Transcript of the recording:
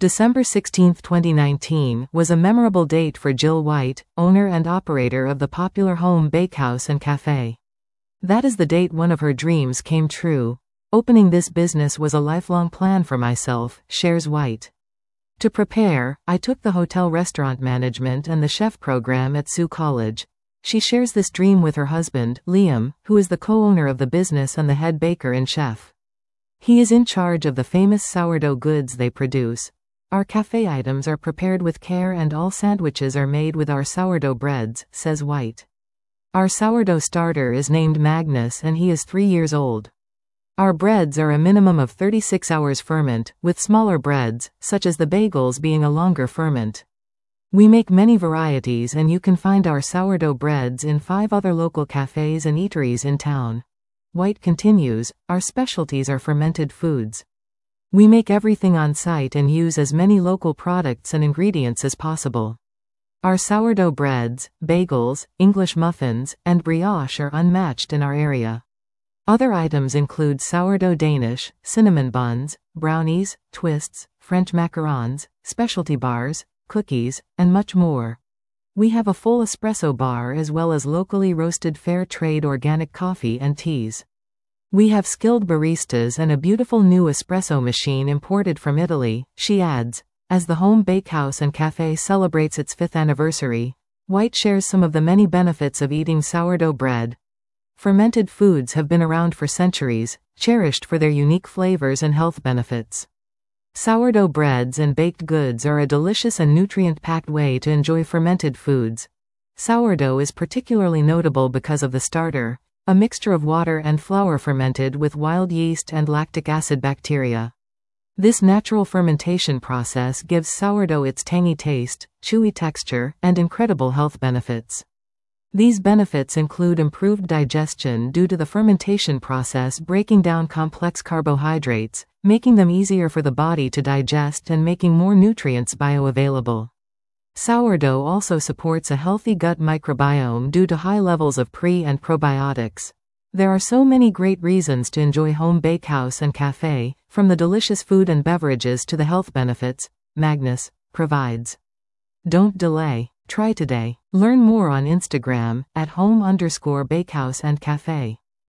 December 16, 2019, was a memorable date for Jill White, owner and operator of the popular home bakehouse and cafe. That is the date one of her dreams came true. Opening this business was a lifelong plan for myself, shares White. To prepare, I took the hotel restaurant management and the chef program at Sault College. She shares this dream with her husband, Liam, who is the co-owner of the business and the head baker and chef. He is in charge of the famous sourdough goods they produce. Our cafe items are prepared with care and all sandwiches are made with our sourdough breads, says White. Our sourdough starter is named Magnus and he is 3 years old. Our breads are a minimum of 36 hours ferment, with smaller breads, such as the bagels being a longer ferment. We make many varieties and you can find our sourdough breads in 5 other local cafes and eateries in town. White continues, our specialties are fermented foods. We make everything on site and use as many local products and ingredients as possible. Our sourdough breads, bagels, English muffins, and brioche are unmatched in our area. Other items include sourdough Danish, cinnamon buns, brownies, twists, French macarons, specialty bars, cookies, and much more. We have a full espresso bar as well as locally roasted fair trade organic coffee and teas. We have skilled baristas and a beautiful new espresso machine imported from Italy, she adds. As the home bakehouse and cafe celebrates its 5th anniversary, White shares some of the many benefits of eating sourdough bread. Fermented foods have been around for centuries, cherished for their unique flavors and health benefits. Sourdough breads and baked goods are a delicious and nutrient-packed way to enjoy fermented foods. Sourdough is particularly notable because of the starter, a mixture of water and flour fermented with wild yeast and lactic acid bacteria. This natural fermentation process gives sourdough its tangy taste, chewy texture, and incredible health benefits. These benefits include improved digestion due to the fermentation process breaking down complex carbohydrates, making them easier for the body to digest and making more nutrients bioavailable. Sourdough also supports a healthy gut microbiome due to high levels of pre- and probiotics. There are so many great reasons to enjoy home bakehouse and cafe, from the delicious food and beverages to the health benefits Magnus provides. Don't delay. Try today. Learn more on Instagram at @home_bakehouse and cafe.